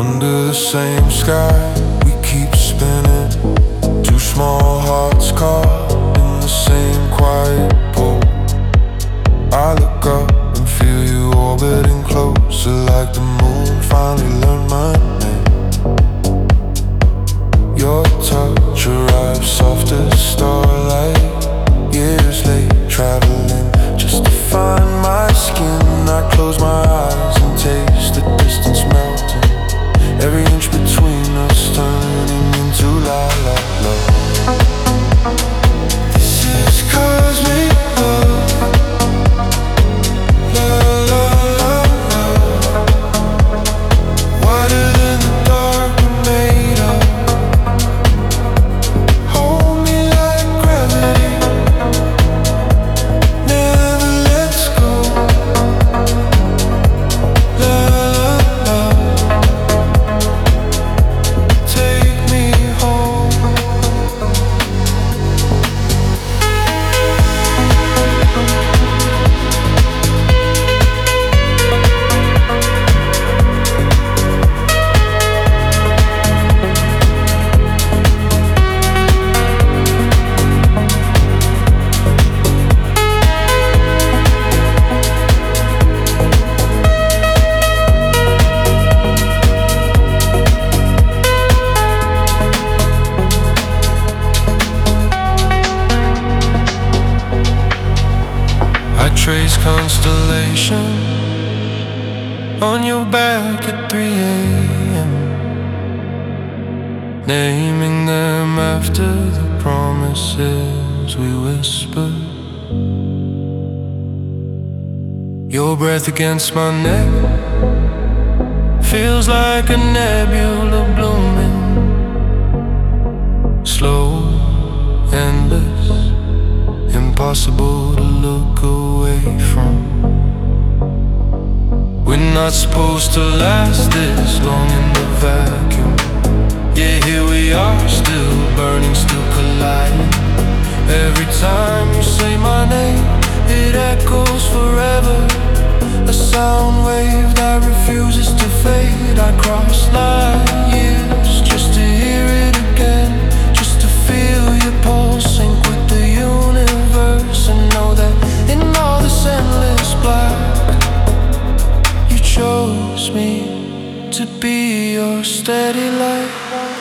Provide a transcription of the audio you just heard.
Under the same sky, we keep spinning. Two small hearts caught in the same quiet pool. I look up and feel you orbiting closer, like the moon finally learned my name. Your touch arrives soft as starlight. Years late, traveling just to find my skin. I close my eyes and taste the distance melting. Every inch between us turning into love. This is cosmic love. Love, love, love, love. Wider than the dark we're made of. Hold me like gravity. Never lets go. Love, love. Take me home. I trace constellation on your back at 3 a.m., naming them after the promises we whispered. Your breath against my neck feels like a nebula blooming, slow, endless, impossible to look away from. We're not supposed to last this long in the vacuum. Yeah, here we are, still burning, still colliding. Every time you say my name, it echoes forever. A sound wave that refuses to fade. I cross light years just to hear it again, just to feel your pulse sync with the universe, and know that in all this endless black, you chose me to be your steady light.